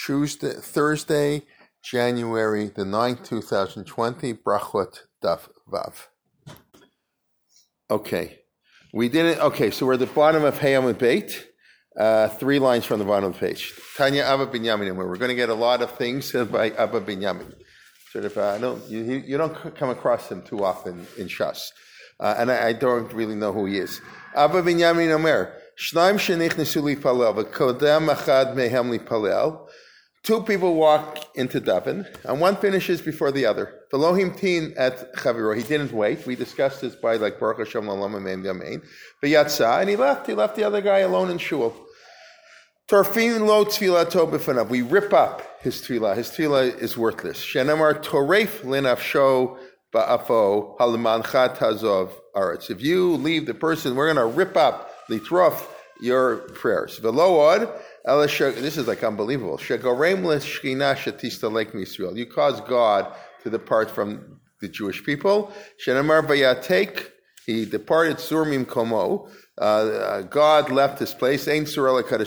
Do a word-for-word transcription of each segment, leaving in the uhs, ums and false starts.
Tuesday, Thursday, January the ninth, two thousand twenty, Brachot Daf Vav. Okay, we didn't, okay, so we're at the bottom of Hayam Beit, uh, three lines from the bottom of the page. Tanya Abba Binyamin, where we're going to get a lot of things by Abba Binyamin. Sort of, uh, I don't, you, you don't come across him too often in Shas, uh, and I, I don't really know who he is. Abba Binyamin Omer, Shnaim shenichnesu lipalel, v'kodem achad mehem lipalel. Two people walk into daven, and one finishes before the other. Velohim tin at chaviro. He didn't wait. We discussed this by like Baruch Hashem Lalama Meim Yamein. V'yatsa, and he left. He left the other guy alone in shul. Torfin lo tfilato b'fanav. We rip up his tefillah. His tefillah is worthless. Shenamar toref linafsho ba'afo halamanchat hazov aretz. If you leave the person, we're going to rip up litrof your prayers. Velood. This is like unbelievable. You cause God to depart from the Jewish people. He departed surmim komo. Uh, God left his place. Okay, so uh,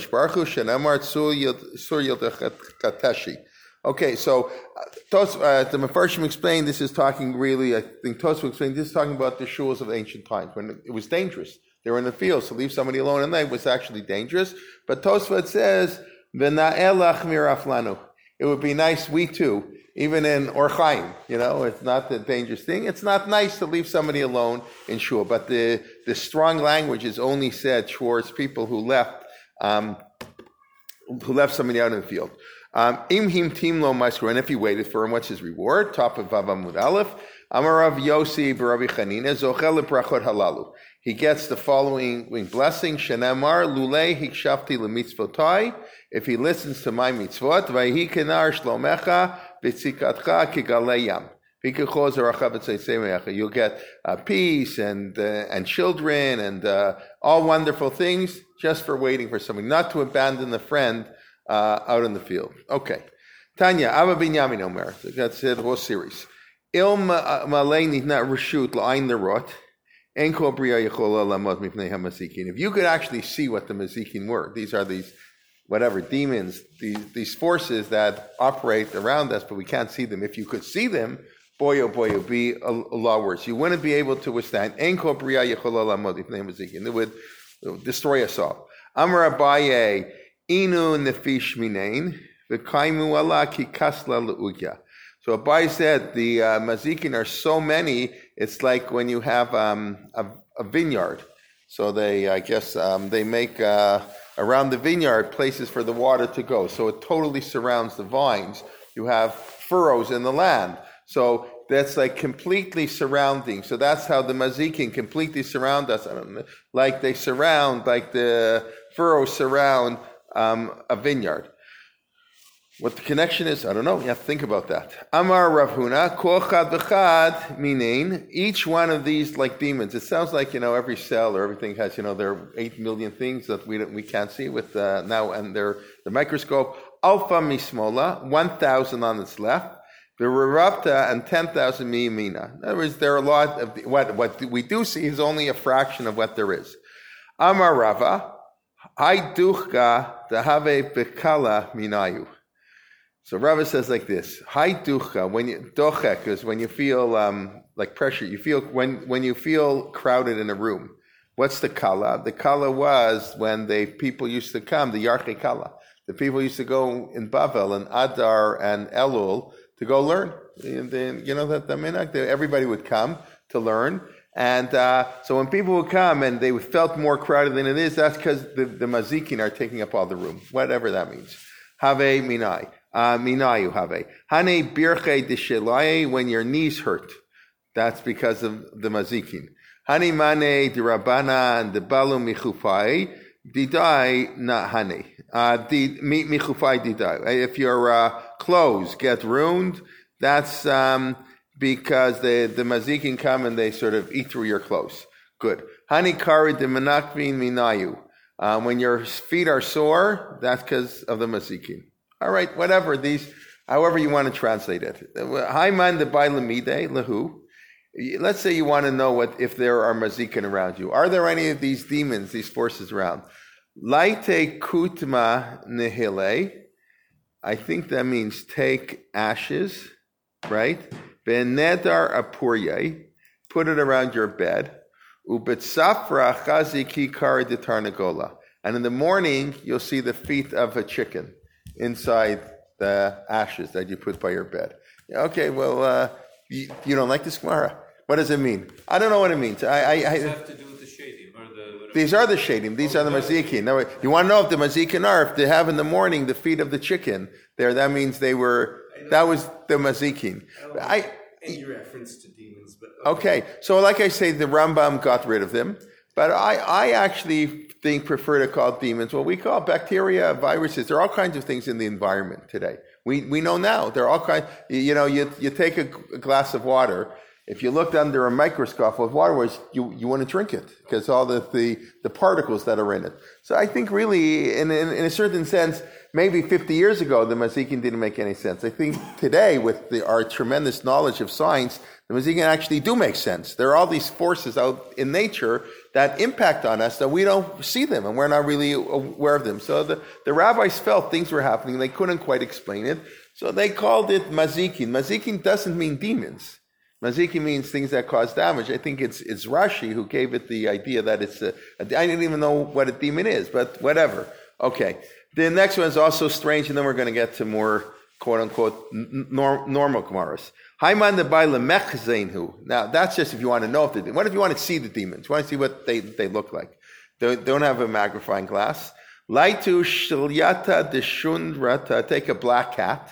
Tos, uh, the Mefarshim explained this is talking really, I think Tosfot explained this is talking about the shuls of ancient times when it was dangerous. They were in the field, so leave somebody alone at night was actually dangerous. But Tosfot says, "V'na'elach miraflanu." It would be nice, we too, even in Or Chaim, you know, it's not the dangerous thing. It's not nice to leave somebody alone in shul, but the, the strong language is only said towards people who left, um, who left somebody out in the field. Um, Im him timlo ma'askor, and if he waited for him, what's his reward? Top of Vav Amud Aleph. Amarav Yosi b'Rabbi Chanina zochel lebrachot halalu. He gets the following blessing: Shenamar lulei hikshafti lemitzvotai. If he listens to my mitzvot, vayhi kenar shlomecha v'tzikatcha kigalei yam. You'll get uh, peace and uh, and children and uh, all wonderful things just for waiting for somebody, not to abandon the friend uh, out in the field. Okay, Tanya Abba Binyamin Omer. That's the whole series. Il malei nitna reshut la'ayin lerot. If you could actually see what the mazikin were, these are these, whatever, demons, these, these forces that operate around us, but we can't see them. If you could see them, boy, oh boy, it would be a, a lot worse. You wouldn't be able to withstand. It would destroy us all. Amar Abaye, inu nefish minain, v'kaimu ala ki kasla le'ugya. So Abai said the uh, mazikin are so many, it's like when you have um, a, a vineyard. So they, I guess, um, they make uh, around the vineyard places for the water to go. So it totally surrounds the vines. You have furrows in the land. So that's like completely surrounding. So that's how the mazikin completely surround us. I don't know, like they surround, like the furrows surround um, a vineyard. What the connection is, I don't know. You have to think about that. Amar Rav Huna, kol chad v'chad minain. Each one of these, like demons, it sounds like, you know, every cell or everything has, you know, there are eight million things that we we can't see with uh, now and they're the microscope. Alpha mismola, one thousand on its left. The Ravta and ten thousand miyamina. In other words, there are a lot of the, what what we do see is only a fraction of what there is. Amar Rava, hayduchka dehave bekala minayu. So Rava says like this: Hai ducha, when you dochek is when you feel um, like pressure. You feel when when you feel crowded in a room. What's the kala? The kala was when the people used to come, the yarchei kala. The people used to go in Bavel and Adar and Elul to go learn. And then, you know that the minhag, everybody would come to learn. And uh, so when people would come and they felt more crowded than it is, that's because the, the mazikin are taking up all the room, whatever that means. Have minai. Uh, minayu have. Hane birche de when your knees hurt. That's because of the mazikin. Hane mane de rabana and de balu michufai didai na hane. Michufai didai. If your uh, clothes get ruined, that's um, because the, the mazikin come and they sort of eat through your clothes. Good. Hane kari de menakvin minayu. Uh, when your feet are sore, that's because of the mazikin. All right, whatever these, however you want to translate it. Haiman the bailamide lahu. Let's say you want to know what if there are mazikin around you. Are there any of these demons, these forces around? Laite kutma nihile I think that means take ashes, right? Benedar apurye, put it around your bed. Ubetsafra chaziki kar de tarnagola. And in the morning, you'll see the feet of a chicken inside the ashes that you put by your bed. Okay, well, uh, you, you don't like this Gemara? What does it mean? I don't know what it means. I, I, I Does it have to do with the shadim or the? These are the shadim. These oh, are the mazikin. Now, you want to know if the mazikin are, if they have in the morning the feet of the chicken there, that means they were, that was the mazikin. I, I any reference to demons, but okay. okay. So like I say, the Rambam got rid of them, but I, I actually think prefer to call demons what we call bacteria, viruses. There are all kinds of things in the environment today. We we know now. There are all kinds. You know, you you take a, a glass of water. If you looked under a microscope with water, was you you want to drink it because all the, the the particles that are in it. So I think really, in in, in a certain sense, maybe fifty years ago, the mazikin didn't make any sense. I think today, with the, our tremendous knowledge of science, the mazikin actually do make sense. There are all these forces out in nature that impact on us that we don't see them and we're not really aware of them. So the, the rabbis felt things were happening. They couldn't quite explain it. So they called it mazikin. Mazikin doesn't mean demons. Mazikin means things that cause damage. I think it's it's Rashi who gave it the idea that it's a, a I didn't even know what a demon is, but whatever. Okay. The next one is also strange, and then we're going to get to more quote-unquote norm, normal Gemaras. Now, that's just if you want to know if the what if you want to see the demons? You want to see what they, they look like. They don't have a magnifying glass. Laitu shilyata deshundrata, take a black cat.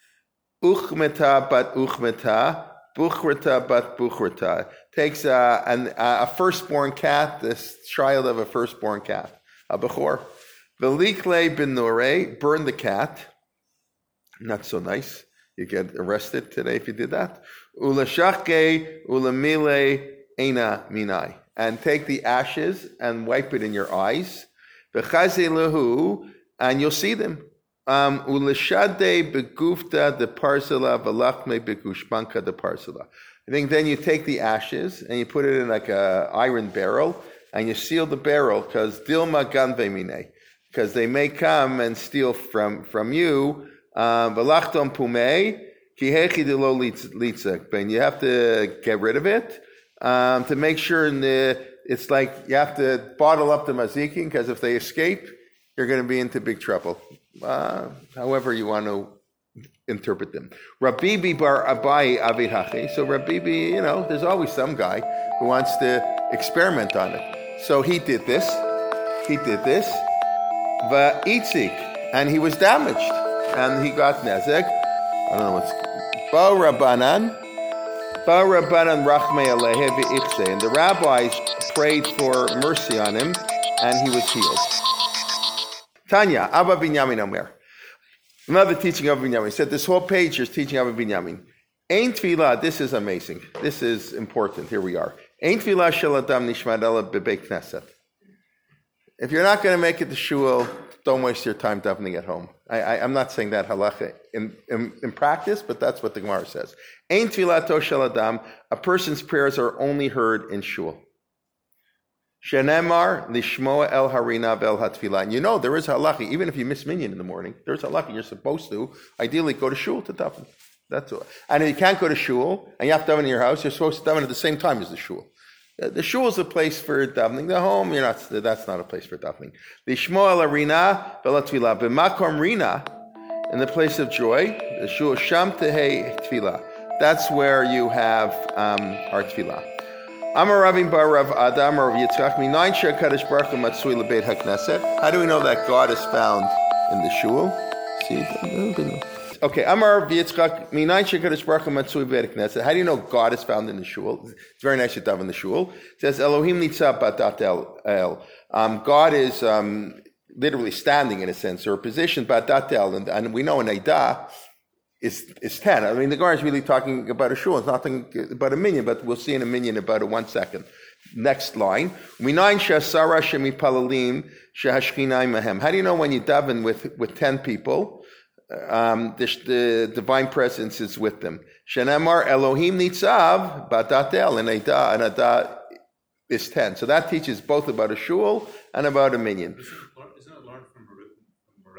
Uchmeta bat uchmeta, buchrata bat buchrata. Takes a, an, a firstborn cat, this child of a firstborn cat, a bechor. Velikle bin nore, burn the cat. Not so nice. You get arrested today if you did that. Ulashake ulamile ena minai. And take the ashes and wipe it in your eyes. V'chazilahu, and you'll see them. Um, Ulashade begufta de parsela v'lachme begushpanka de parsela. I think then you take the ashes and you put it in like a iron barrel and you seal the barrel because dilma ganve mine. Because they may come and steal from, from you. Velachtom pumei kihechi de lo litzak. But you have to get rid of it um, to make sure the, it's like you have to bottle up the mazikin because if they escape, you're going to be into big trouble. Uh, however you want to interpret them. Rabbibi bar Abai avihachi. So Rabbibi, you know, there's always some guy who wants to experiment on it. So he did this. He did this. Va'itzik, and he was damaged, and he got nezek. I don't know what's Ba Rabbanan, Ba Rabbanan Rachmei Alehe v'Ichse, and the rabbis prayed for mercy on him, and he was healed. Tanya, Abba Binyamin Omer, another teaching of Binyamin. He said this whole page is teaching Abba Binyamin. Ein tefillah. This is amazing. This is important. Here we are. Ein tefillah shel adam nishmat ela bebeit knesset. If you're not going to make it to shul, don't waste your time davening at home. I, I, I'm not saying that halacha in, in, in practice, but that's what the Gemara says. Ein tfilato shel adam, a person's prayers are only heard in shul. Shenemar lishmoa el harina vel hatfilah. And you know there is halacha, even if you miss minyan in the morning, there's halacha. You're supposed to ideally go to shul to daven. That's all. And if you can't go to shul and you have to daven in your house, you're supposed to daven at the same time as the shul. The shul is a place for davening. The home, you're not. That's not a place for davening. The Shmuel arena velatfila b'makom rina, in the place of joy. The shul sham tehei tefila. That's where you have um, our tefila. Amar Ravim bar Rav Adam or Rav Yitzchak minayin she'Hakadosh Baruch Hu matzui lebeit hakneset. How do we know that God is found in the shul? See. Okay, Amar V'Yitzchak, Minayin she'Hakadosh Baruch Hu matzui beit hakneset. How do you know God is found in the shul? It's very nice to daven in the shul. It says Elohim nitzav b'dat el. Um, God is um, literally standing in a sense, or positioned b'dat el, and, and we know an eidah is is ten. I mean, the Gemara is really talking about a shul. It's nothing about a minyan, but we'll see in a minyan about a one second. Next line, Minayin she'asara shemipalalim shehashchinai mahem. How do you know when you daven with with ten people? Um, the, the divine presence is with them. Shenemar Elohim nitzav badatel, and Ada and Ada is ten. So that teaches both about a shul and about a minyan. Isn't it learned from Meragli?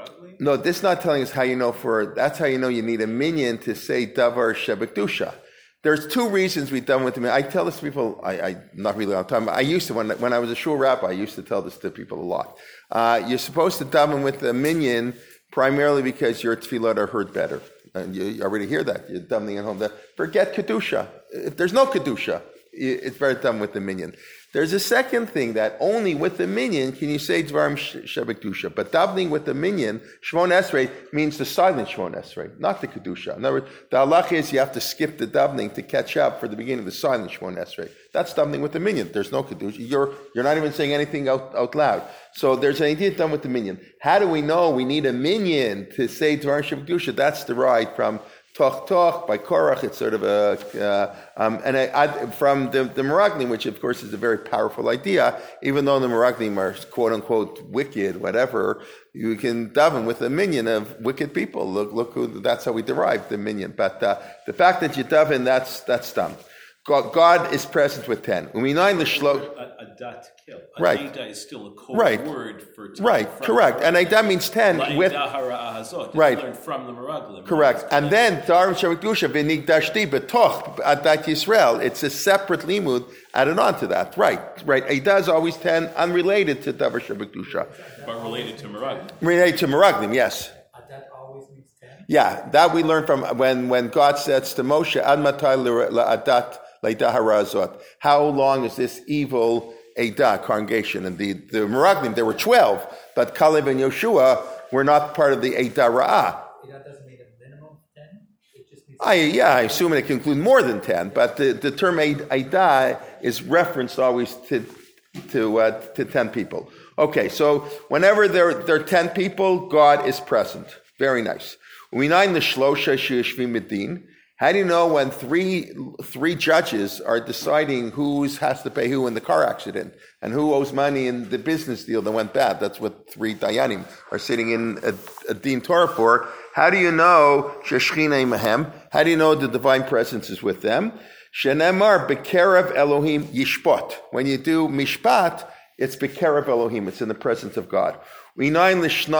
No, this is not telling us how you know for, that's how you know you need a minyan to say davar shebekdusha. There's two reasons we've done with the minyan. I tell this to people, I, I not really all the time, I used to, when, when I was a shul rabbi, I used to tell this to people a lot. Uh, you're supposed to daven with the minyan primarily because your tefillot are heard better. And you, you already hear that. You're davening at home. Forget kedusha. If there's no kedusha, it's better done with the minyan. There's a second thing that only with the minyan can you say dvarim shebekdusha. But davening with the minyan, shmon esrei, means the silent shmon esrei, not the kedusha. In other words, the halach is you have to skip the davening to catch up for the beginning of the silent shmon esrei. That's davening with the minyan. There's no kedusha. You're you're not even saying anything out, out loud. So there's an idea done with the minyan. How do we know we need a minyan to say dvarim shebekdusha? That's derived from Toch Toch by Korach. It's sort of a, uh, um, and I, I, from the, the Meraglim, which of course is a very powerful idea, even though the Meraglim are quote unquote wicked, whatever, you can daven with a minyan of wicked people. Look, look who, that's how we derived the minyan. But uh, the fact that you daven, that's, that's dumb. God, God is present with ten. Uminai l'shlo. A, a dat kill. A right. Aida is still a code right. word for ten. Right, correct. And Aida means ten La with. Hazot. Right. Learned from the Meraglim. Correct. And then Darim Shavakdusha v'nigdashti betoch adat Yisrael. It's a separate limud added on to that. Right. Right. Aida is always ten, unrelated to Davar Shavakdusha. But related to Meraglim. Related to Meraglim, yes. That always means ten? Yeah, that we learned from when, when God says to Moshe, Ad matai la'adat la'daharazot. How long is this evil Eidah congregation? And the, the Meraglim, there were twelve, but Caleb and Yoshua were not part of the Eidah Ra'ah. That doesn't mean a minimum of ten? It just means I, yeah, I assume it can include more than ten, but the, the term Eidah is referenced always to to uh, to ten people. Okay, so whenever there, there are ten people, God is present. Very nice. Uminayin l'shlosha she'yeshvim midin. How do you know when three three judges are deciding who has to pay who in the car accident and who owes money in the business deal that went bad? That's what three dayanim are sitting in a, a din Torah for. How do you know sheshchina imahem? How do you know the divine presence is with them? Shenemar bekerev Elohim yishpot. When you do mishpat, it's bekerev Elohim. It's in the presence of God. I know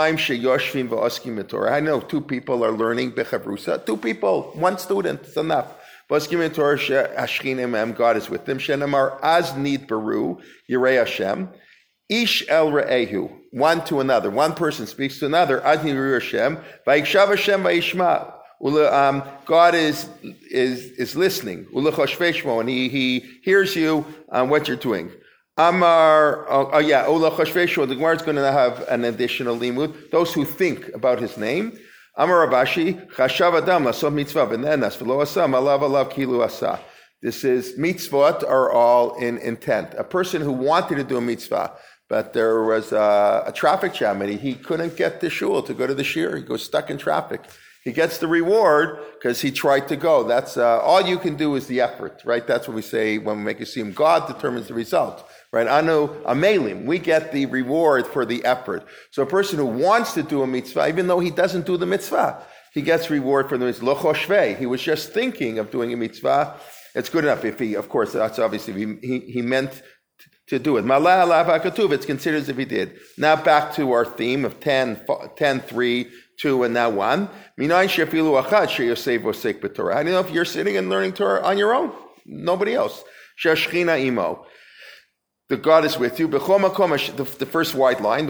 two people are learning bechavrusa. Two people, one student, it's enough. God is with them. Shenamar az nid baru yirei Hashem. Ish el re'ehu. One to another. One person speaks to another. Az nid baru Hashem. Vayikshav Hashem vayishma. Um, God is is is listening. And he he hears you on what you're doing. Amar, oh, oh yeah, Ola Choshveshu, the Gemara is going to have an additional limud. Those who think about his name. Amar Rabashi, Chashav Adam, Lasom Mitzvah, V'nenas, V'lo Asam, Alav Alav Kilu Asa. This is, mitzvot are all in intent. A person who wanted to do a mitzvah, but there was a, a traffic jam and he, he couldn't get to shul to go to the shir. He goes stuck in traffic. He gets the reward because he tried to go. That's, uh, all you can do is the effort, right? That's what we say when we make a siyum. God determines the result. Right, anu amelim, we get the reward for the effort. So a person who wants to do a mitzvah, even though he doesn't do the mitzvah, he gets reward for the mitzvah. Lo choshvei, he was just thinking of doing a mitzvah. It's good enough if he, of course, that's obviously he he, he meant to do it. Malah alav hakatuv, it's considered as if he did. Now back to our theme of ten, ten, three, two, and now one. Minayin shefilu achad sheyosev vosek b'Torah. How do you know if you're sitting and learning Torah on your own? Nobody else. Sheshchina imo. The God is with you. The, the first white line.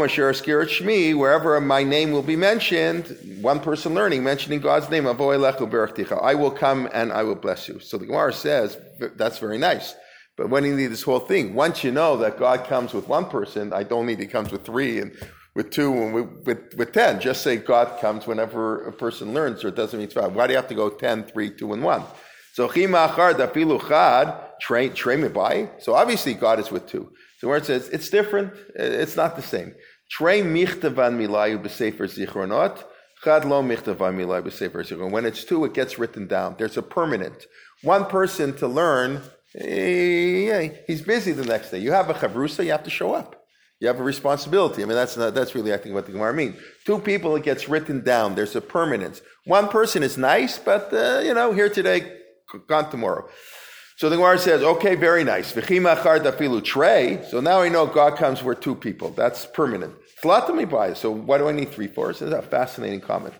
Wherever my name will be mentioned, one person learning, mentioning God's name. I will come and I will bless you. So the Gemara says, that's very nice. But when you need this whole thing, once you know that God comes with one person, I don't need he comes with three and with two and with, with, with ten. Just say God comes whenever a person learns or it doesn't mean five. Why do you have to go ten, three, two, and one? So chima achar dafilu chad. Train, train me by. So obviously God is with two. So where it says it's different, it's not the same. Train michtavan milayu b'sefer zichronot. Chad lo michtavan milayu b'sefer zichronot. When it's two, it gets written down. There's a permanent. One person to learn, eh, he's busy the next day. You have a chavrusa, you have to show up. You have a responsibility. I mean, that's not, that's really, I think, what the Gemara means. Two people, it gets written down. There's a permanence. One person is nice, but, uh, you know, here today, gone tomorrow. So the Gemara says, okay, very nice. So now I know God comes for two people. That's permanent. So why do I need three fours? This is a fascinating comment.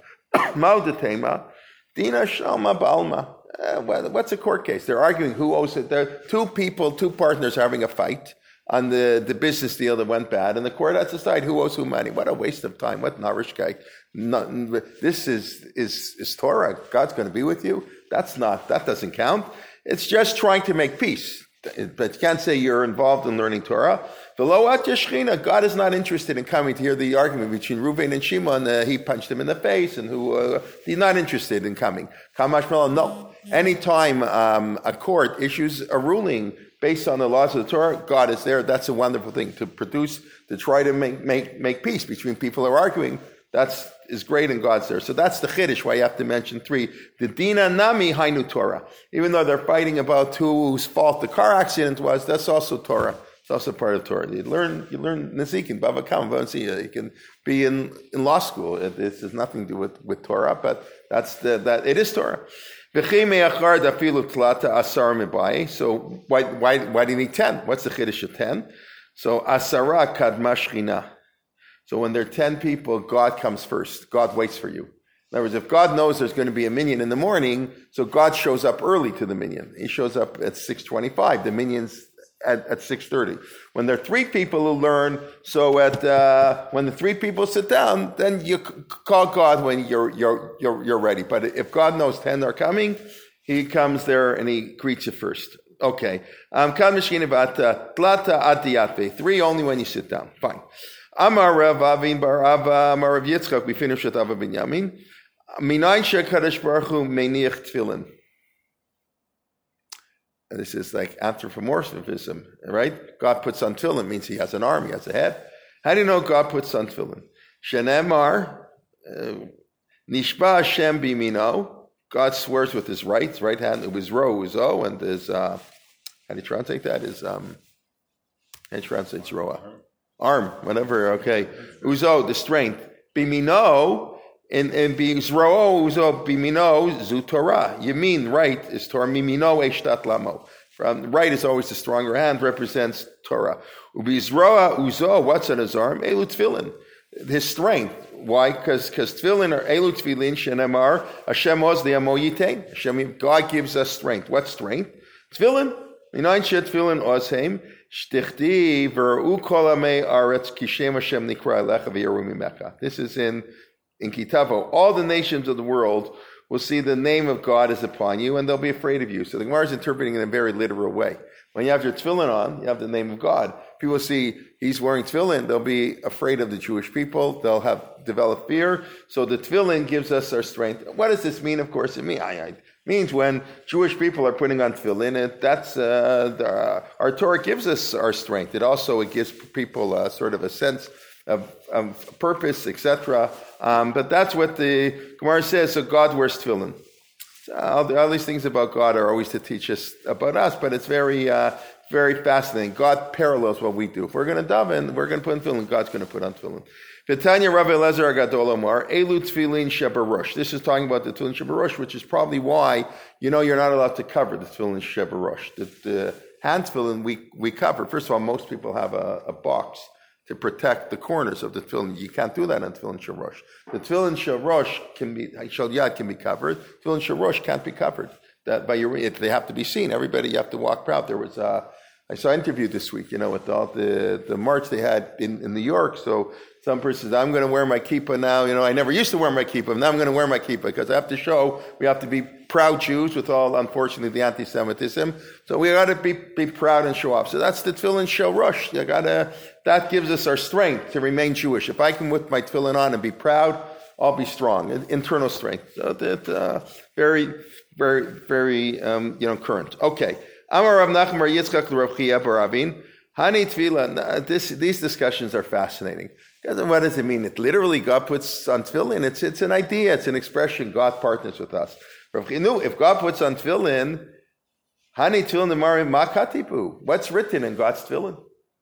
Dina Shalma Balma. Uh, what's a court case? They're arguing who owes it. There are two people, two partners are having a fight on the, the business deal that went bad, and the court has to decide who owes who money. What a waste of time. What narishkeit. This is, is, is Torah. God's going to be with you. That's not, that doesn't count. It's just trying to make peace. But you can't say you're involved in learning Torah. God is not interested in coming to hear the argument between Reuven and Shimon. Uh, he punched him in the face, and who uh, he's not interested in coming. No. Anytime um, a court issues a ruling based on the laws of the Torah, God is there. That's a wonderful thing to produce, to try to make make, make peace between people who are arguing. That's is great, and God's there. So that's the chiddush why you have to mention three. The dina nami hainu Torah. Even though they're fighting about whose fault the car accident was, that's also Torah. It's also part of Torah. You learn, you learn Nezikin, Bava Kam, you can be in, in law school. It, it has nothing to do with, with Torah, but that's the, that, it is Torah. So why, why, why do you need ten? What's the chiddush of ten? So asara kadmashchina. So when there are ten people, God comes first. God waits for you. In other words, if God knows there's going to be a minyan in the morning, so God shows up early to the minyan. He shows up at six twenty-five. The minyan's at, at six thirty. When there are three people who learn, so at uh, when the three people sit down, then you c- call God when you're you're you're you're ready. But if God knows ten are coming, He comes there and He greets you first. Okay. Um, three only when you sit down. Fine. Amar Rav Avin bar Ava, Amar Rav Yitzchak, we finished with Ava Binyamin. Minayin she'kadosh baruch hu meniach tefillin. This is like anthropomorphism, right? God puts on tefillin, means He has an arm, He has a head. How do you know God puts on tefillin? Shenemar, nishba Hashem bimino. God swears with His right, His right hand, Uzro, Uzo, and His, uh, how do you translate that? Is, um, how do you translate Zroa? Arm, whatever, okay. Uzo, the strength. Bimino, in, in being Zroo, Uzo, Bimino, Zu Torah. You mean right is Torah. Mimino, Eshtat Lamo. From right is always the stronger hand, represents Torah. Ubizroa, Uzo, what's on his arm? Elu Tfilin. His strength. Why? Because Tfilin are Elu Tfilin, Shenemar, Hashem Oz the Amo Yitain. Hashem, God gives us strength. What strength? Tfilin. Minayin Shet Tfilin Ozheim. This is in, in Kitavo. All the nations of the world will see the name of God is upon you, and they'll be afraid of you. So the Gemara is interpreting it in a very literal way. When you have your tefillin on, you have the name of God. People see he's wearing tefillin, they'll be afraid of the Jewish people. They'll have developed fear. So the tefillin gives us our strength. What does this mean? Of course, it mean, I, I, means when Jewish people are putting on tefillin, it, that's uh, the, uh, our Torah gives us our strength. It also it gives people uh, sort of a sense of, of purpose, et cetera. Um, but that's what the Gemara says. So God wears tefillin. So all, all these things about God are always to teach us about us, but it's very, uh, very fascinating. God parallels what we do. If we're going to daven, we're going to put on tefillin. God's going to put on tefillin. V'tanya Rav Elazar Agadol Omar, Elu Tefillin Shebarosh. This is talking about the Tefillin Shebarosh, which is probably why, you know, you're not allowed to cover the Tefillin Shebarosh. The, the hand tefillin we, we cover. First of all, most people have a, a box to protect the corners of the tefillin. You can't do that on Tefillin Shebarosh. The Tefillin Shebarosh can be, Shal Yad can be covered. Tefillin Shebarosh can't be covered. That by your, it, they have to be seen. Everybody, you have to walk proud. There was a, I saw an interview this week, you know, with all the, the march they had in, in New York. So some person says, I'm going to wear my kippah now. You know, I never used to wear my kippah. Now I'm going to wear my kippah because I have to show, we have to be proud Jews with all, unfortunately, the anti-Semitism. So we got to be, be proud and show off. So that's the Tefillin Shel Rosh. You got to, that gives us our strength to remain Jewish. If I can put my tefillin on and be proud, I'll be strong. Internal strength. So that, uh, very, very, very, um, you know, current. Okay. Amar Rav Nachman Bar Yitzchak Rav Chiya Bar Avin. Hani tefillah. This, these discussions are fascinating. What does it mean? It literally, God puts on tefillin. It's, it's an idea. It's an expression. God partners with us. If God puts on tefillin, Hani tefillin Nemarim Ma Katibu. What's written in God's tefillin?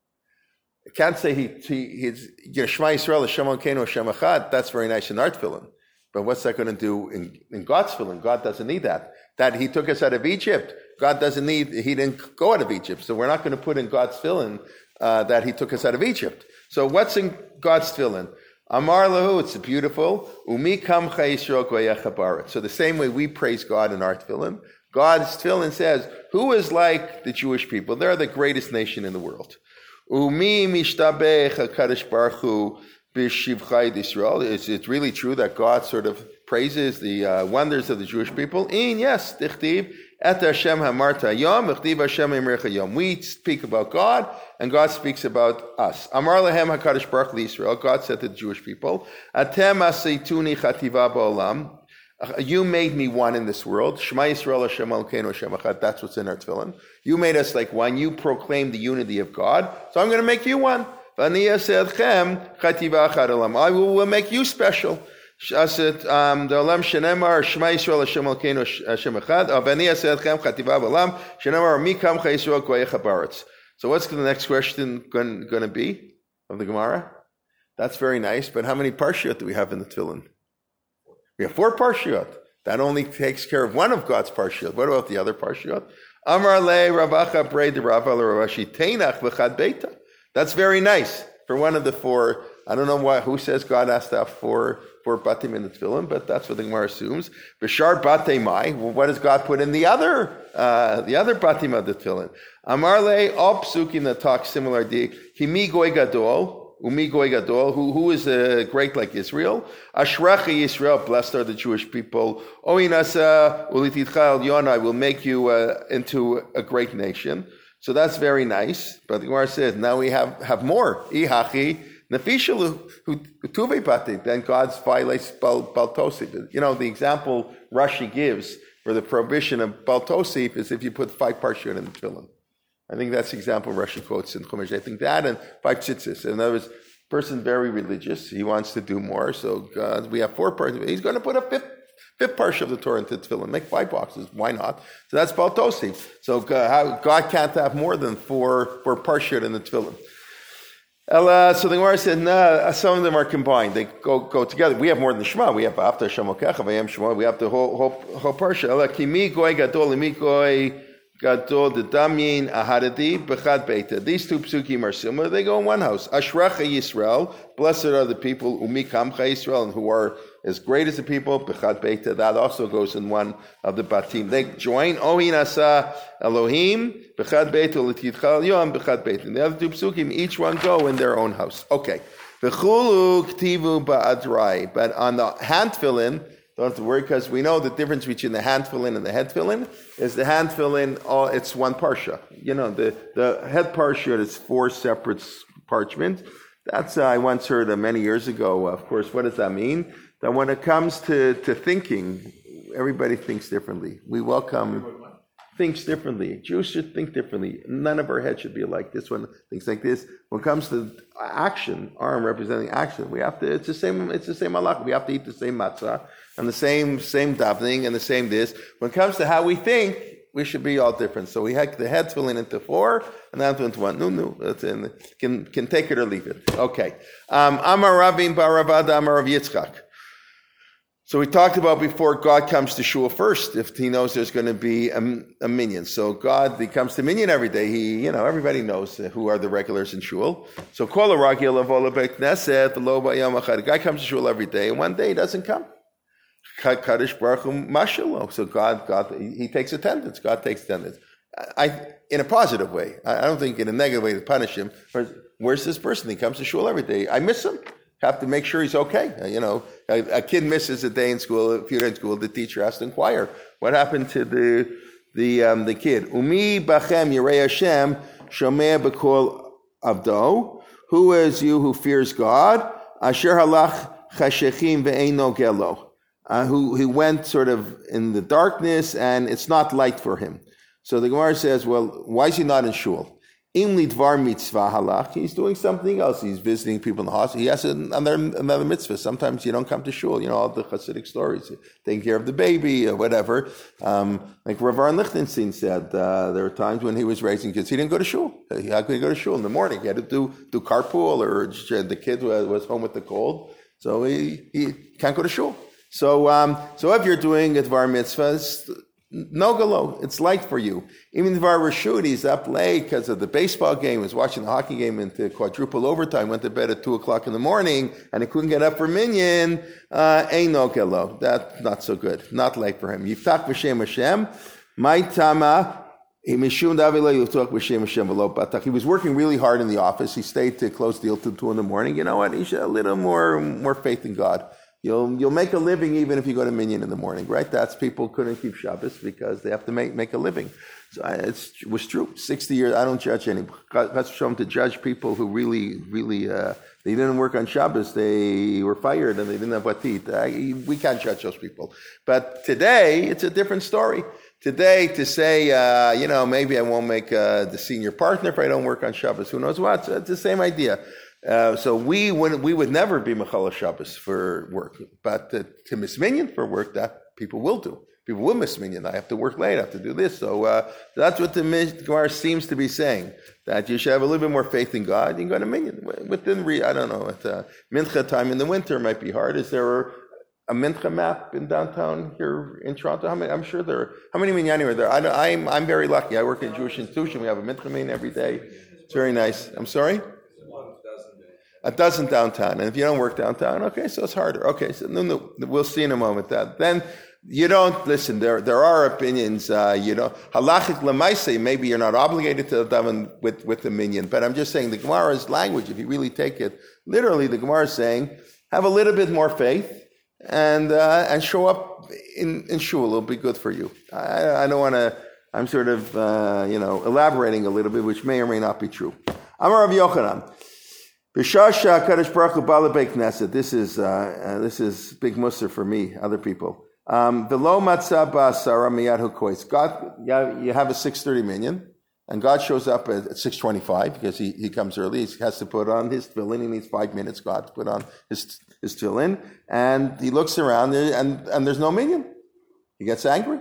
I can't say he, he he's, you know, Shema Yisrael, Hashem Elokeinu, Hashem Echad. That's very nice in our tefillin. But what's that going to do in, in God's tefillin? God doesn't need that. That he took us out of Egypt. God doesn't need, he didn't go out of Egypt. So we're not going to put in God's tefillin uh, that he took us out of Egypt. So what's in God's tefillin? Amar lahu, it's beautiful. Umi kamcha Yisrael goyecha baret. So the same way we praise God in our tefillin, God's tefillin says, who is like the Jewish people? They're the greatest nation in the world. Umi mishtabech HaKadosh Baruch Hu b'shivchai Yisrael. Is it really true that God sort of praises the uh, wonders of the Jewish people? In, yes, dichtiv et Hashem hamarta yom, dichtiv Hashem emercha yom. We speak about God, and God speaks about us. Amar lehem HaKadosh Baruch Hu Yisrael. God said to the Jewish people, Atem aseituni chativa ba'olam. You made me one in this world. Shema Yisrael Hashem Elokeinu Hashem Echad. That's what's in our tefillin. You made us like one. You proclaim the unity of God. So I'm going to make you one. I will, will make you special. Um, the Olam Shenemar Shema Yisrael Hashem Elokeinu Hashem Echad. Avani Asedchem Chativa Olam Shenemar Mi Kamcha Yisrael Goyecha Baretz. So what's the next question going, going to be of the Gemara? That's very nice. But how many parshiot do we have in the tefillin? We have four parshiot. That only takes care of one of God's parshiot. What about the other parshiot? Amar le Ravacha Brei de Rava Ravashi Teinach v'chad beita. That's very nice for one of the four. I don't know why. Who says God has to have four four batim in the tefillin, but that's what the Gemara assumes. B'shar batei mai. Well, what does God put in the other uh, the other batim of the tefillin? Amar le all psukim that talk similar. Himi goy gadol. Umi goy gadol, who, who is uh, great like Israel. Ashrachi Israel, blessed are the Jewish people. Oinasa ulititcha elyon, I will make you uh, into a great nation. So that's very nice. But the Gemara says, now we have, have more. Ihachi nefishalu hutuve pati. Then God violates bal, baltosif. You know, the example Rashi gives for the prohibition of baltosif is if you put five parshiot in the tefillin. I think that's the example Rashi quotes in Chumash. I think that and five tzitzis. In other words, person very religious, he wants to do more. So God, we have four parts. He's going to put a fifth, fifth parsha of the Torah into tefillin. Make five boxes. Why not? So that's baltosi. So God, how, God can't have more than four four parsha in the tefillin. Uh, so the Gemara said, nah, some of them are combined. They go go together. We have more than the Shema. We have after Shemokecha, Vayem Shema. We have the whole whole, whole parsha. Ela kimi goy gadol imi goy gadol the damyin ahadadi bechad beita. These two psukim are similar. They go in one house. Ashracha Yisrael, blessed are the people umi kamcha Yisrael, and who are as great as the people bechad beita. That also goes in one of the batim. They join ohin asa Elohim bechad beita l'tidchal yom bechad beita. And the other two psukim, each one go in their own house. Okay. V'chulu ktivu ba'adrai. But on the hand tefillin, don't have to worry, because we know the difference between the hand tefillin and the head tefillin is the hand tefillin, oh, it's one parsha. You know, the, the head parsha is four separate parchments. That's, uh, I once heard uh, many years ago, of course, what does that mean? That when it comes to, to thinking, everybody thinks differently. We welcome thinks differently. Jews should think differently. None of our heads should be alike. This one thinks like this. When it comes to action, arm representing action, we have to, it's the same, it's the same halakha. We have to eat the same matzah and the same, same davening and the same this. When it comes to how we think, we should be all different. So we hack the head filling into four and then into one. No, no. That's in, can, can take it or leave it. Okay. Um, Amar Ravin Bar Ravada Amar Rav Yitzchak. So we talked about before, God comes to shul first if he knows there's going to be a, a minyan. So God, he comes to minyan every day. He, you know, everybody knows who are the regulars in shul. So kol haragil avola beit knesset lo b'yom echad. The guy comes to shul every day, and one day he doesn't come. Kadosh Baruch Hu mashalo. So God, God, he takes attendance. God takes attendance. I, in a positive way. I don't think in a negative way to punish him. Where's this person? He comes to shul every day. I miss him. Have to make sure he's okay. You know, a, a kid misses a day in school, a few days in school. The teacher has to inquire what happened to the the um, the kid. Umi bachem yirei Hashem shomeh b'kol avdo. Who is you who fears God? Asher halach chashechim ve'eino gelo. Who who went sort of in the darkness and it's not light for him. So the Gemara says, well, why is he not in shul? Im lidvar mitzvah halach. He's doing something else. He's visiting people in the hospital. He has another another mitzvah. Sometimes you don't come to shul. You know, all the Hasidic stories, taking care of the baby or whatever. Um, like Rav Aron Lichtenstein said, uh, there were times when he was raising kids, he didn't go to shul. How could he go to shul in the morning? He had to do do carpool, or the kid was home with the cold, so he he can't go to shul. So, um, so if you're doing a Dvar Mitzvah, it's no galo, it's light for you. Even Dvar Reshut, he's up late because of the baseball game, was watching the hockey game into quadruple overtime, went to bed at two o'clock in the morning, and he couldn't get up for minyan, uh, ain't no galo. That's not so good. Not light for him. Yiftach b'shem Hashem, my tama, he was working really hard in the office. He stayed to close deal till two in the morning. You know what? He should have a little more, more faith in God. You'll you'll make a living even if you go to minyan in the morning, right? That's people couldn't keep Shabbos because they have to make, make a living. So I, it's, it was true. Sixty years. I don't judge anybody. That's shown to judge people who really, really uh, they didn't work on Shabbos. They were fired and they didn't have what to eat. I, we can't judge those people. But today it's a different story. Today to say, uh, you know, maybe I won't make uh, the senior partner if I don't work on Shabbos. Who knows what? It's the same idea. Uh, so we would we would never be Mechala Shabbos for work, but uh, to miss minyan for work, that people will do. People will miss minyan. I have to work late. I have to do this. So uh, that's what the Gemara seems to be saying, that you should have a little bit more faith in God. You can go to minyan within. Re, I don't know. At uh, mincha time in the winter might be hard. Is there a mincha map in downtown here in Toronto? How many? I'm sure there. Are, how many minyanim are there? I, I'm I'm very lucky. I work in a Jewish institution. We have a mincha minyan every day. It's very nice. I'm sorry. A dozen downtown, and if you don't work downtown, okay, so it's harder. Okay, so no, no, we'll see in a moment that. Then you don't listen. There, there are opinions. Uh, you know, halachic lemaise. Maybe you're not obligated to daven with with the minyan, but I'm just saying the Gemara's language. If you really take it literally, the Gemara is saying have a little bit more faith and uh, and show up in in shul. It'll be good for you. I, I don't want to. I'm sort of uh, you know elaborating a little bit, which may or may not be true. Amar Rav Yochanan. This is uh, uh, this is big mussar for me, other people. Um, God, you have a six thirty minyan, and God shows up at six twenty-five because he, he comes early. He has to put on his tefillin. He needs five minutes, God, to put on his his tefillin, and he looks around there, and, and there's no minyan. He gets angry.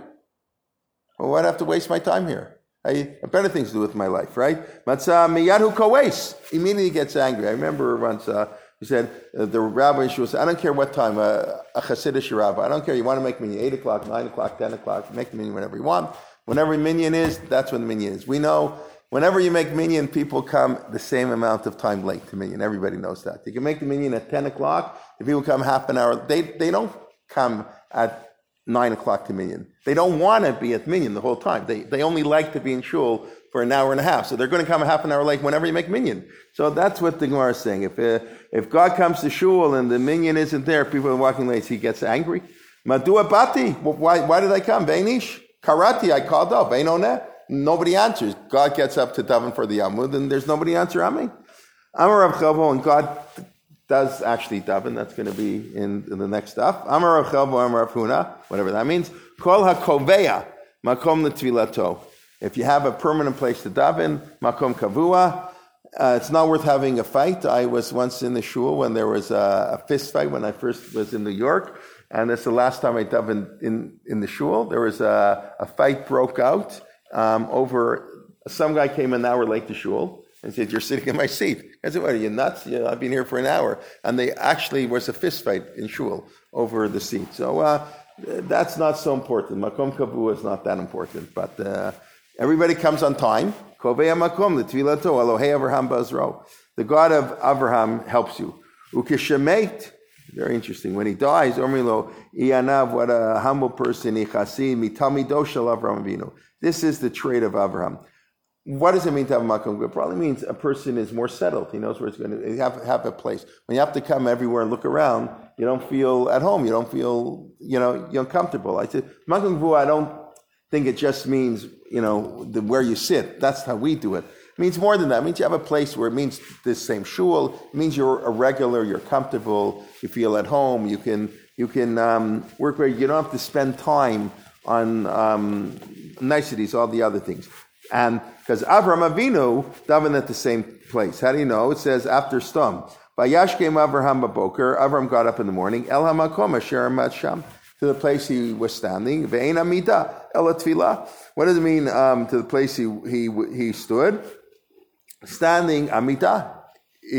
Well, why'd I have to waste my time here? I have better things to do with my life, right? Matzah miyadhu kawes. Immediately gets angry. I remember once uh, he said, uh, the rabbi said, I don't care what time, uh, a Hasidic rabbi, I don't care. You want to make minyan eight o'clock, nine o'clock, ten o'clock, make the minyan whenever you want. Whenever minyan is, that's when the minyan is. We know whenever you make minyan, people come the same amount of time late to minyan. Everybody knows that. You can make the minyan at ten o'clock. If people come half an hour, they, they don't come at nine o'clock to minyan. They don't want to be at minyan the whole time. They they only like to be in shul for an hour and a half. So they're going to come a half an hour late whenever you make minyan. So that's what the Gemara is saying. If uh, if God comes to shul and the minyan isn't there, people are walking late, he gets angry. Madua bati. Why why did I come? Veinish. Karati, I called up. Veinoneh. Nobody answers. God gets up to daven for the Amud, and there's nobody answer Ami. Amar Rav Chavo, and God does actually daven. That's going to be in, in the next stuff. Amar Rav Chavo, Amar Rav Huna, whatever that means. Kol hakoveya makom letfilato. If you have a permanent place to daven, makom kavua, uh, it's not worth having a fight. I was once in the shul when there was a, a fist fight when I first was in New York, and that's the last time I davened in, in the shul. There was a, a fight broke out um, over, some guy came an hour late to shul, and said, you're sitting in my seat. I said, what, are you nuts? You know, I've been here for an hour. And they actually was a fist fight in shul over the seat. So uh, that's not so important. Makom kavu is not that important. But uh, everybody comes on time. Kovei makom l'tvilato Elohei Avraham bazro. The God of Avraham helps you. Ukeshemet, very interesting. When he dies, Omrilo Iyanav, what a humble person, Ichasi mitamido shel Avraham Avinu. This is the trait of Avraham. What does it mean to have a makom? It probably means a person is more settled. He knows where it's going to you have, have a place. When you have to come everywhere and look around, you don't feel at home. You don't feel, you know, you're uncomfortable. I said, makom gvu, I don't think it just means, you know, the, where you sit. That's how we do it. It means more than that. It means you have a place where it means the same shul. It means you're a regular, you're comfortable, you feel at home. You can you can um, work where you don't have to spend time on um, niceties, all the other things. And because Avraham Avinu davened at the same place. How do you know? It says after Stom. Vayashkem Avraham baboker. Avraham got up in the morning. El hamakom asher amat sham, to the place he was standing. Ve'ein amida el tefillah. What does it mean um, to the place he he he stood? Standing amida is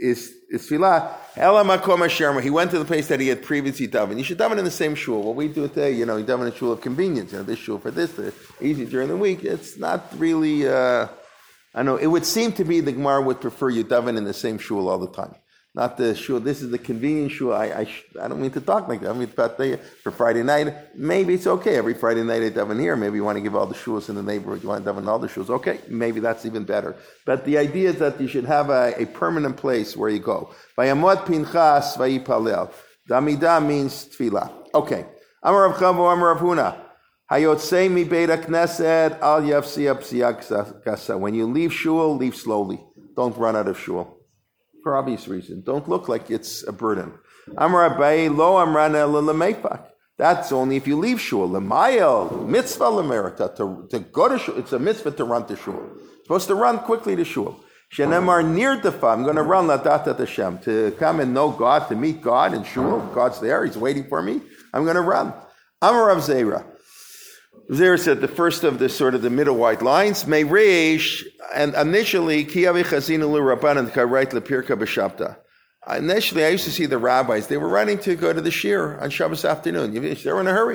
is is tefillah. Ela makom asher, he went to the place that he had previously davened. You should daven in the same shul. What we do today, you know, you daven in a shul of convenience. You know, this shul for this, the easy during the week. It's not really. Uh, I know it would seem to be the Gemara would prefer you daven in the same shul all the time. Not the shul. This is the convenient shul. I I, I don't mean to talk like that. I mean about the, for Friday night. Maybe it's okay. Every Friday night I daven here. Maybe you want to give all the shuls in the neighborhood. You want to daven all the shuls. Okay, maybe that's even better. But the idea is that you should have a, a permanent place where you go. Vayamot Pinchas vayipalel. Damida means tefillah. Okay. Amar Rav Chavo, Amar Rav Huna. Hayotzei mi beit hakneset al yafsiya psiya kasa. When you leave shul, leave slowly. Don't run out of shul. For obvious reason. Don't look like it's a burden. Amar Abaye lo amrana l'lemeipak. That's only if you leave shul. L'mayel, mitzvah l'merita. To, to go to shul, it's a mitzvah to run to shul. You're supposed to run quickly to shul. Shenemar nir defa. I'm going to run ladat Hashem. To come and know God, to meet God in shul. God's there. He's waiting for me. I'm going to run. Amar Rav Zera. Zera said the first of the sort of the middle white lines, may reish, and initially, kiyavi chazinu l'rabbanan karayt l'pirka b'shabta. Initially, I used to see the rabbis, they were running to go to the shir on Shabbos afternoon. They were in a hurry.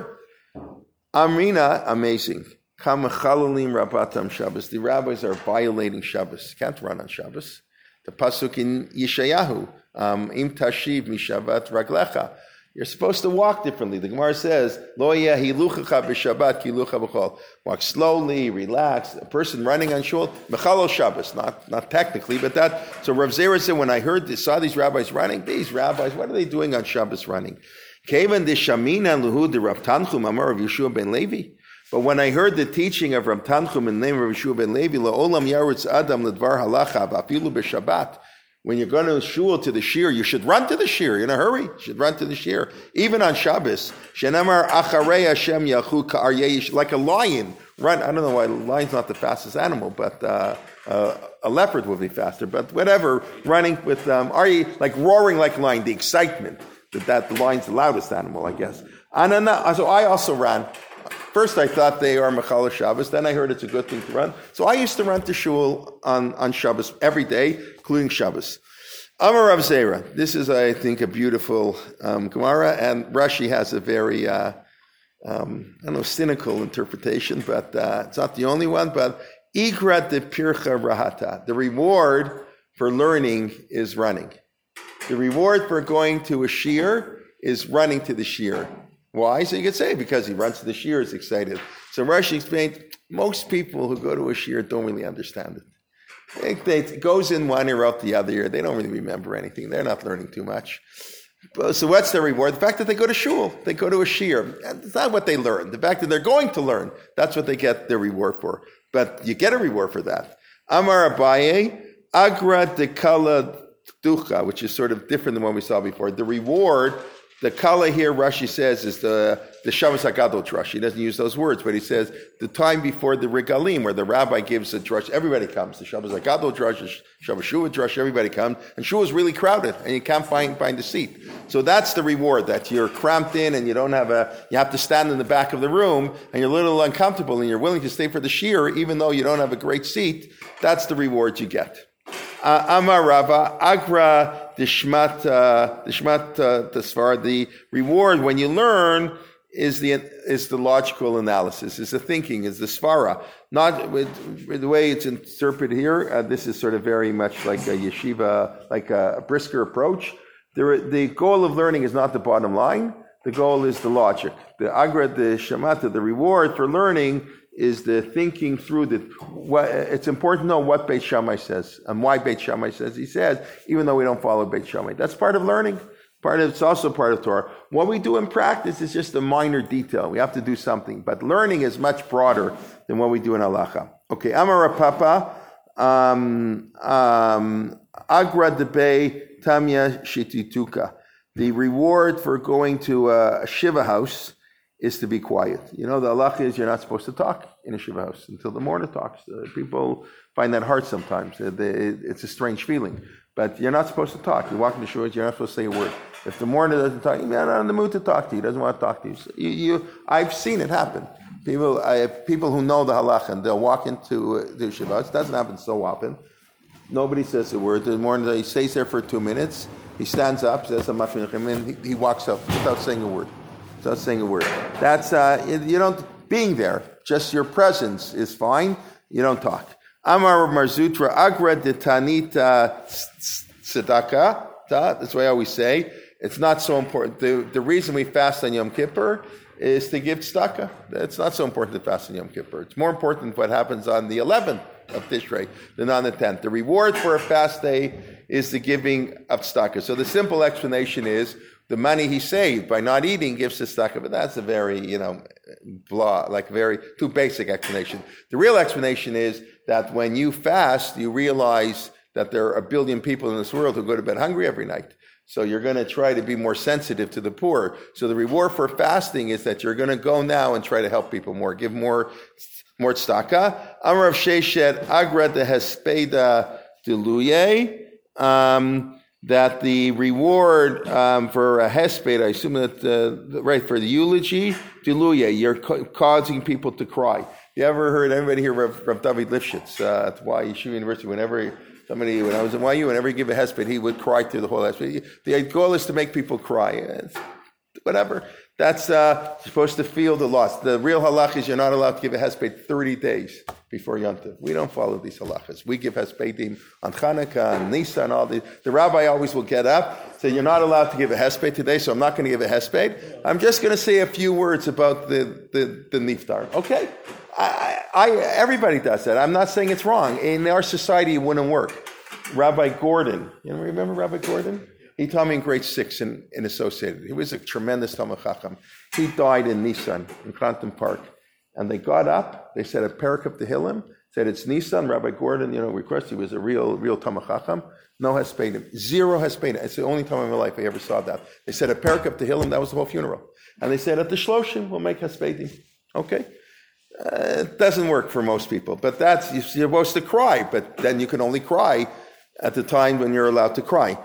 Amrina, amazing. Kamachalalim rabbatam Shabbos. The rabbis are violating Shabbos. Can't run on Shabbos. The pasuk in Yeshayahu, um, im tashiv mishavat raglecha. You're supposed to walk differently. The Gemara says, Lo yahiluchacha b'Shabbat kilucha b'chol. Walk slowly, relax. A person running on shul, mechalol Shabbos, not not technically, but that. So Rav Zera said, when I heard this, saw these rabbis running, these rabbis, what are they doing on Shabbos running? Kevan de shamina luhu de Rav Tanchum amar of Yeshua ben Levi. But when I heard the teaching of Rav Tanchum in the name of Yeshua ben Levi, la'olam yarutz adam ledvar halacha v'afilu b'Shabbat. When you're going to shul to the shir, you should run to the shir in a hurry. You should run to the shir. Even on Shabbos. Shenamar acharei Hashem yachu ka'aryei, like a lion. Run. I don't know why a lion's not the fastest animal, but uh, uh, a leopard would be faster. But whatever, running with, um, are you like roaring like a lion, the excitement that, that the lion's the loudest animal, I guess. Anana, so I also ran. First I thought they are Mechalah Shabbos, then I heard it's a good thing to run. So I used to run to shul on, on Shabbos every day, including Shabbos. Amar Rav Zera. This is, I think, a beautiful um, Gemara, and Rashi has a very, uh, um, I don't know, cynical interpretation, but uh, it's not the only one, but Ikra de Pircha Rahata. The reward for learning is running. The reward for going to a shir is running to the shir. Why? So you could say because he runs to the shir, is excited. So Rashi explained, most people who go to a shir don't really understand it. It, they, it goes in one ear out the other ear. They don't really remember anything. They're not learning too much. So what's their reward? The fact that they go to shul, they go to a shir. It's not what they learn. The fact that they're going to learn, that's what they get their reward for. But you get a reward for that. Amar Abaye, Agra de Kala Ducha, which is sort of different than what we saw before. The reward, the Kala here, Rashi says, is the, the Shabbos HaGadol drush. He doesn't use those words, but he says the time before the Regalim, where the rabbi gives a drush, everybody comes. The Shabbos HaGadol drush, the Shabbos Shua drush, everybody comes. And Shua is really crowded, and you can't find, find a seat. So that's the reward, that you're cramped in, and you don't have a, you have to stand in the back of the room, and you're a little uncomfortable, and you're willing to stay for the shir, even though you don't have a great seat. That's the reward you get. Uh, Amar Rava, Agra Dishmat, Dishmat Tasvar, the reward when you learn is the is the logical analysis, is the thinking, is the svara. Not with, with the way it's interpreted here, uh, this is sort of very much like a yeshiva, like a, a brisker approach. The, the goal of learning is not the bottom line, the goal is the logic. The Agra Dishmata, the reward for learning is the thinking through the, what, it's important to know what Beit Shammai says and why Beit Shammai says he says, even though we don't follow Beit Shammai. That's part of learning. Part of, it's also part of Torah. What we do in practice is just a minor detail. We have to do something. But learning is much broader than what we do in halacha. Okay, Amar Papa, um, um, Agra Debe Tamya Shitituka. The reward for going to a, a Shiva house is to be quiet. You know, the halacha is you're not supposed to talk in a shiva house until the mourner talks. Uh, people find that hard sometimes. Uh, they, it's a strange feeling. But you're not supposed to talk. You walk in the shiva, you're not supposed to say a word. If the mourner doesn't talk, you're not in the mood to talk to you. He doesn't want to talk to you. So you, you I've seen it happen. People I, people who know the halacha, and they'll walk into uh, the shiva house. It doesn't happen so often. Nobody says a word. The more he stays there for two minutes. He stands up, says and then he, he walks up without saying a word. Without saying a word. That's uh, you don't being there. Just your presence is fine. You don't talk. Amar Marzutra Agra de Tanita Tzedakah. That's what I always say. It's not so important. The, the reason we fast on Yom Kippur is to give tzedakah. It's not so important to fast on Yom Kippur. It's more important what happens on the eleventh of Tishrei than on the tenth. The reward for a fast day is the giving of tzedakah. So the simple explanation is the money he saved by not eating gives to tzedakah, but that's a very, you know, blah, like very too basic explanation. The real explanation is that when you fast, you realize that there are a billion people in this world who go to bed hungry every night. So you're going to try to be more sensitive to the poor. So the reward for fasting is that you're going to go now and try to help people more, give more, more tzedakah. Amar of Sheshet Agra de Hespeda Diluye. Um, that the reward um, for a hesped, I assume that, uh, right, for the eulogy, diluya, you're ca- causing people to cry. You ever heard, anybody hear of, of David Lifshitz uh, at Y Yeshiva University? Whenever somebody, when I was at Y U, whenever he gave a hesped, he would cry through the whole hesped. The goal is to make people cry. It's, whatever. That's uh, supposed to feel the loss. The real halach is you're not allowed to give a hesped thirty days before Yom Tov. We don't follow these halachas. We give hespedim on Chanukah and Nisa and all these. The rabbi always will get up, say, you're not allowed to give a hesped today, so I'm not going to give a hesped. I'm just going to say a few words about the, the, the niftar. Okay? I, I, everybody does that. I'm not saying it's wrong. In our society, it wouldn't work. Rabbi Gordon, you remember Rabbi Gordon? He taught me in grade six in, in Associated. He was a tremendous Talmid Chacham. He died in Nisan, in Clanton Park. And they got up, they said a parak of Tehillim, said it's Nisan, Rabbi Gordon, you know, request, he was a real, real Talmid Chacham. No hespedim, zero hespedim. It's the only time in my life I ever saw that. They said a parak of Tehillim, that was the whole funeral. And they said at the Shloshim, we'll make hespedim. Okay? Uh, it doesn't work for most people, but that's, you're supposed to cry, but then you can only cry at the time when you're allowed to cry.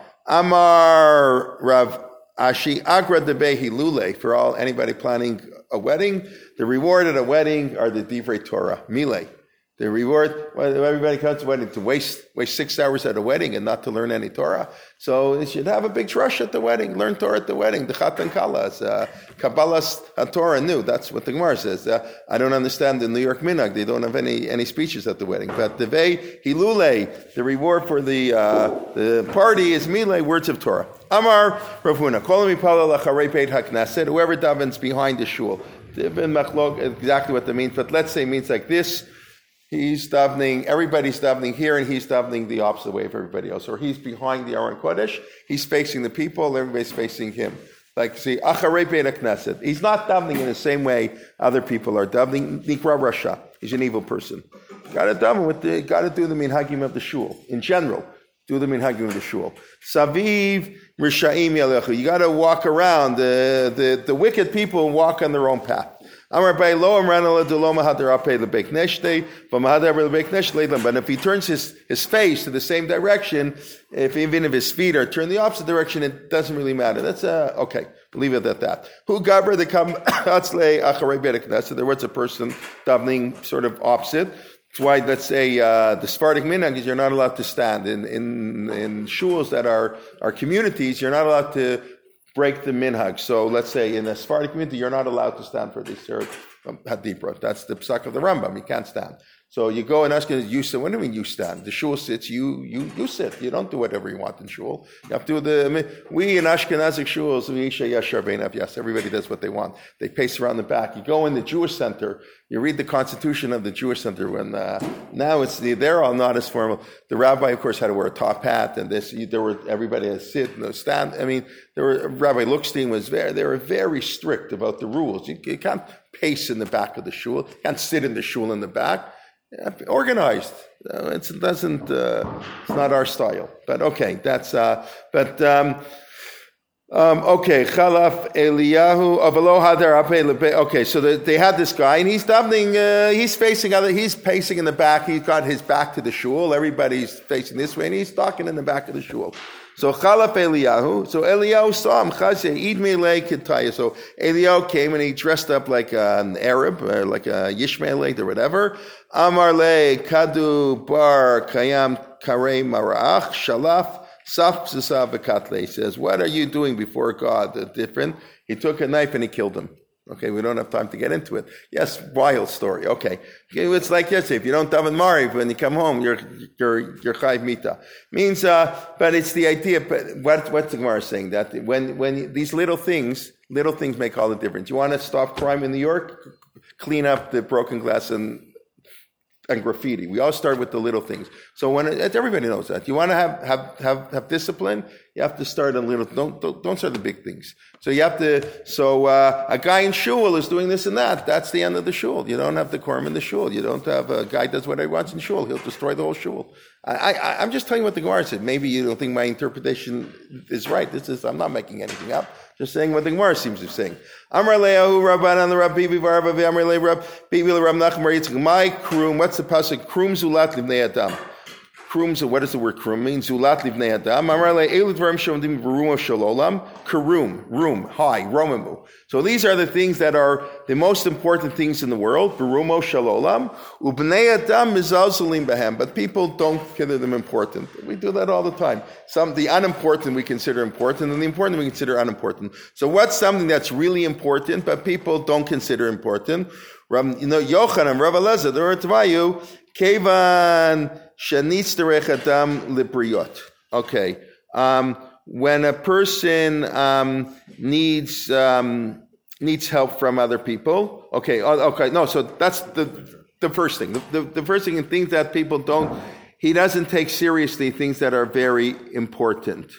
Amar Rav Ashi Agra de Behi Lule, for all anybody planning a wedding, the reward at a wedding are the Divrei Torah, Mile. The reward, well, everybody comes to a wedding to waste waste six hours at a wedding and not to learn any Torah. So you should have a big drush at the wedding, learn Torah at the wedding. The Chatan Kala is uh, Kabbalah's Torah new. That's what the Gemara says. Uh, I don't understand the New York Minhag. They don't have any any speeches at the wedding. But the Vei Hilule, the reward for the uh, the party is Mile, words of Torah. Amar Rav Huna, Kol Mipalel Acharei Beit HaKnesset, whoever davens behind the shul. Exactly what that means, but let's say it means like this. He's davening, everybody's davening here, and he's davening the opposite way of everybody else. Or he's behind the Aron Kodesh, he's facing the people, everybody's facing him. Like, see, Acharei Beit HaKnesset. He's not davening in the same way other people are davening. Nikra Rasha. He's an evil person. Got to daven with the, got to do the minhagim of the shul. In general, do the minhagim of the shul. Saviv Rishaim Yalechu. You got to walk around. The, the, the wicked people walk on their own path. But if he turns his, his face to the same direction, if even if his feet are turned the opposite direction, it doesn't really matter. That's uh, okay. Leave it at that. Who gabra the kam atzle acharei beit haknesset? There was a person davening sort of opposite. That's why, let's say, uh, the Sephardic minhag is you're not allowed to stand in in in shuls that are are communities. You're not allowed to break the minhag. So let's say in a Sephardic community, you're not allowed to stand for the third hadibra. That's the psak of the Rambam. You can't stand. So you go and ask, you sit. What do you mean you stand? The shul sits, you you you sit. You don't do whatever you want in shul. You have to do the, we in Ashkenazic shuls, we yashar bein yes, everybody does what they want. They pace around the back. You go in the Jewish center, you read the constitution of the Jewish center when, uh, now it's, they're all not as formal. The rabbi, of course, had to wear a top hat and this, there were, everybody had to sit and stand. I mean, there were, Rabbi Luckstein was very, they were very strict about the rules. You, you can't pace in the back of the shul. You can't sit in the shul in the back. Organized. Uh, it's, it doesn't, uh, it's not our style. But okay, that's, uh, but, um, um, okay, Chalaf Eliyahu, Avalo Hadar Ape Lebe. Okay, so the, they had this guy, and he's davening, uh, he's facing other, he's pacing in the back, he's got his back to the shul, everybody's facing this way, and he's talking in the back of the shul. So Chalaf Eliyahu, so Eliyahu saw him, Chazeh, Eid Meilei Ketaya. So Eliyahu came and he dressed up like an Arab, or like a Yishmaelite or whatever. Amar Le Kadu Bar Kayam karei marach shalaf saf psasa v'katle. He says, what are you doing before God? The different. He took a knife and he killed him. Okay, we don't have time to get into it. Yes, wild story. Okay, it's like yesterday. If you don't daven Mariv when you come home, you're you're you're chayv mita. Means, uh, but it's the idea. But what what's the Gemara saying? That when when these little things, little things make all the difference. You want to stop crime in New York? Clean up the broken glass and and graffiti. We all start with the little things. So when it, everybody knows that. You want to have have have have discipline. You have to start on little. Don't don't, don't start the big things. So you have to. So uh, a guy in shul is doing this and that. That's the end of the shul. You don't have the quorum in the shul. You don't have a guy does whatever he wants in shul. He'll destroy the whole shul. I, I I'm just telling you what the Gemara said. Maybe you don't think my interpretation is right. This is I'm not making anything up. Just saying what the Gemara seems to be saying. Amar le'ahu rabbanan the Rabbi Bivarava ve'amar le Rab Bibi le Rab Nachum Bar Yitzchak. My krum. What's the pasuk? Krum zulat livnei adam. Krum. What does the word krum mean? Zulat livnei adam. Amar le'elu dvarim shomdim v'rumo shalolam. Karum. Room. High. Romamu. So these are the things that are the most important things in the world. V'rumo shalolam. Ubnei adam mizalzulim behem. But people don't consider them important. We do that all the time. Some the unimportant we consider important, and the important we consider unimportant. So what's something that's really important, but people don't consider important? You know, Yochanan, Rav Elazar, the Rotvayu, Kevan Shanitzterech Adam Libriot. Okay. Um, when a person um, needs um, needs help from other people, okay, okay, no, so that's the the first thing. The, the, the first thing, and things that people don't, he doesn't take seriously things that are very important.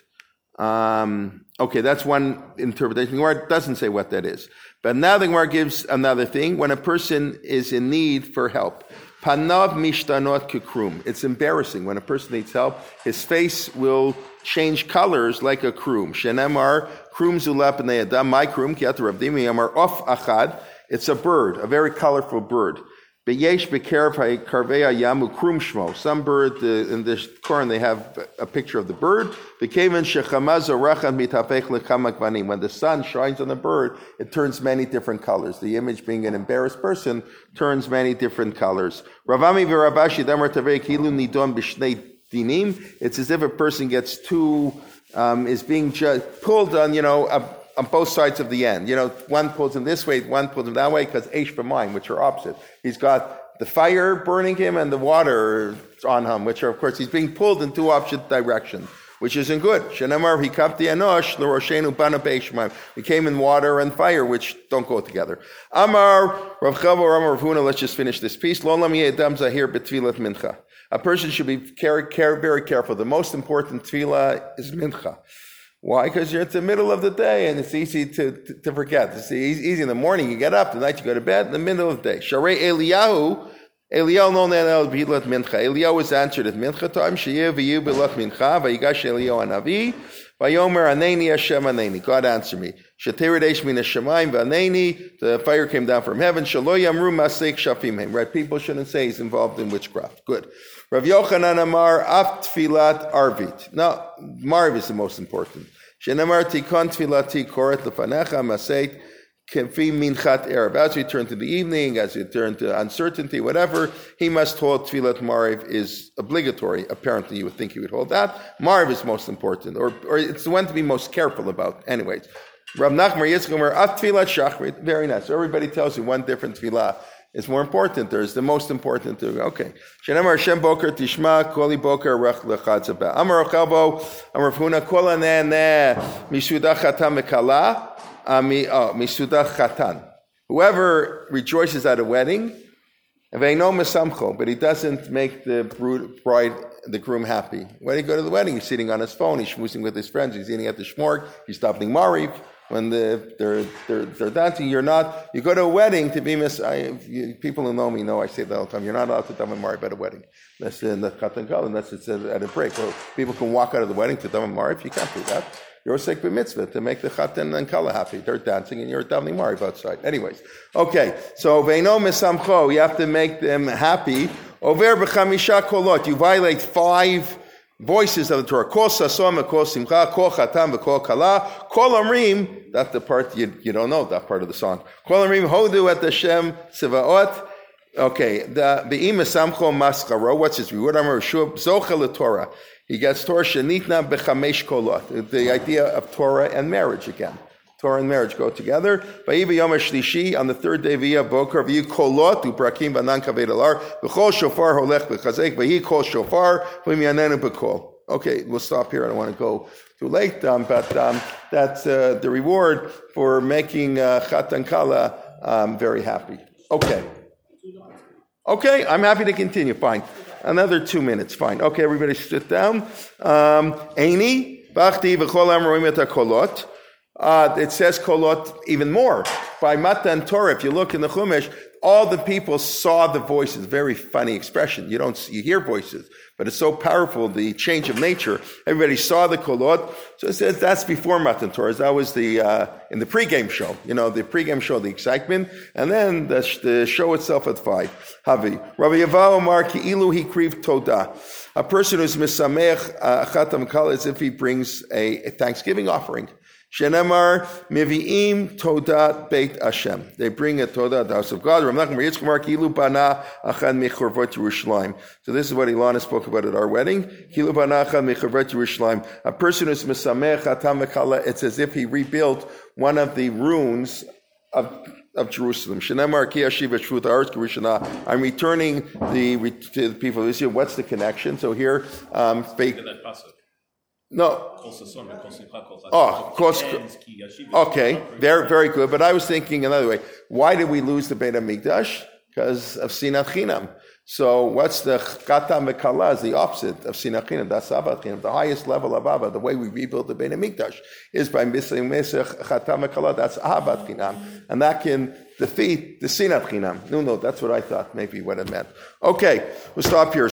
Um, okay, that's one interpretation. The Gemara doesn't say what that is. But now the Gemara gives another thing. When a person is in need for help, panav mishtanot kekrum. It's embarrassing. When a person needs help, his face will change colors like a krum. Shenemar krum zulap b'nei adam. My krum ki atu Rav Dimi amar of achad. It's a bird, a very colorful bird. Beyesh bekerv karvei yamu krum shmo. Some bird uh, in this Quran they have a picture of the bird. Bekeven shechamaz orachan mitapech lekamak vanim. When the sun shines on the bird, it turns many different colors. The image, being an embarrassed person, turns many different colors. Ravami v'Ravashi damar tavei kilu nidon b'shnei dinim. It's as if a person gets too um, is being ju- pulled on, you know. A, on both sides of the end. You know, one pulls him this way, one pulls him that way, because Eish b'mayim, which are opposite. He's got the fire burning him and the water on him, which are, of course, he's being pulled in two opposite directions, which isn't good. Shenamar hikapti anosh l'roshenu bana beishmaim. We came in water and fire, which don't go together. Amar Rav Chavo, Amar Rav Huna, let's just finish this piece. Lo lam yedam zahir b'tfilat mincha. A person should be care, care, very careful. The most important tefillah is mincha. Why? Because you're at the middle of the day and it's easy to, to, to forget. It's easy in the morning, you get up, the night you go to bed, in the middle of the day. Sharei Eliyahu, Eliyahu no nenel b'hilat mincha. Eliyahu was answered at mincha time, sheyev v'yu b'hilat mincha, v'yigash Eliyahu anavi, v'yomer aneni Hashem aneni. God answered me. Shetiradesh min hashamayim v'aneni, the fire came down from heaven, shalo yamru masek shafim hem. Right, people shouldn't say he's involved in witchcraft. Good. Rav Yochanan Amar af tfilat arvit. Now, Marv is the most important. Shenamar tikon tfilati koret lefanecha maseit kefi minchat erev. As we turn to the evening, as we turn to uncertainty, whatever, he must hold tfilat Marv is obligatory. Apparently, you would think he would hold that. Marv is most important, or or it's the one to be most careful about. Anyways, Rav Nachman Yitzchak Amar af tfilat shachrit. Very nice. So everybody tells you one different tfilah is more important. There's the most important. To, okay. Shenamar Hashem Boker Tishma Koli Boker Rech Lechatzabah. Amar Ochelbo Amar Funa Kola Ne Misudah Chatan Mekala Misudah Chatan. Whoever rejoices at a wedding, Veino Mesamcho, but he doesn't make the bride, the groom happy. When he go to the wedding, he's sitting on his phone, he's schmoozing with his friends, he's eating at the shmorg, he's davening Mariv. When the, they're, they're, they're dancing, you're not, you go to a wedding to be mis, I, you, people who know me know I say that all the time, you're not allowed to daven Mariv at a wedding. That's in the Chatan Kala, unless it's at a break. Well, people can walk out of the wedding to daven Mariv, you can't do that. You're a sek b'mitzvah to make the Chatan and Kala happy. They're dancing and you're davening Mariv outside. Anyways, okay, so ve'no mesamcho, you have to make them happy. Over b'chamisha kolot, you violate five voices of the Torah. Kol sasom, kol simcha, kol chatam, kol kala, kol amrim. That's the part you, you don't know, that part of the song. Kol amrim hodu et Hashem tzivaot. Okay, the Be'ima Samcho Maskaro, what's his reward? Amar Shub Zocha Torah. He gets Torah Shenitna Bechamesh Kolot. The idea of Torah and marriage again. Torah and marriage go together. Vayiva Yom HaShlishi, on the third day via Boker, Vayi Kolot, Uprakim Banan Kaved Alar, V'chol Shofar Holech B'chazek, Vayi Kol Shofar, V'miyanenu B'kol. Okay, we'll stop here. I don't want to go too late, um, but um, that's uh, the reward for making uh, Chatan Kala um, very happy. Okay. Okay, I'm happy to continue. Fine. Another two minutes. Fine. Okay, everybody sit down. Um, Eini, Bachti, V'chol Am Roim Et HaKolot. Uh, it says kolot even more. By Matan Torah, if you look in the Chumash, all the people saw the voices. Very funny expression. You don't see, you hear voices, but it's so powerful, the change of nature. Everybody saw the kolot. So it says that's before Matan Torah. That was the, uh, in the pregame show. You know, the pregame show, the excitement. And then the, the show itself at five. Havi. Rabbi Yavao Omar ki ilu hikriv toda. A person who's misamech chatam kal as if he brings a, a Thanksgiving offering. Shenemar miviim toda beit Hashem. They bring a toda, the house of God. Kilu bana achad mechorvot Yerushalayim. So this is what Ilana spoke about at our wedding. Kilu bana achad mechorvot Yerushalayim. A person who's mesamech hatam mekala, it's as if he rebuilt one of the ruins of of Jerusalem. Shenemar ki ashiva shvut haaretz k'rishona. I'm returning the to the people of Israel. What's the connection? So here, um, fake. No. Oh, close. Okay, very, very good. But I was thinking another way. Why did we lose the Beit HaMikdash? Because of Sinat Chinam. So what's the Chata Mekala is the opposite of Sinat Chinam. That's Avat Chinam. The highest level of Abba, the way we rebuild the Beit HaMikdash, is by Misling Mesech Chata Mekala. That's Avat Chinam. And that can defeat the Sinat Chinam. No, no, that's what I thought maybe what it meant. Okay, we'll stop here.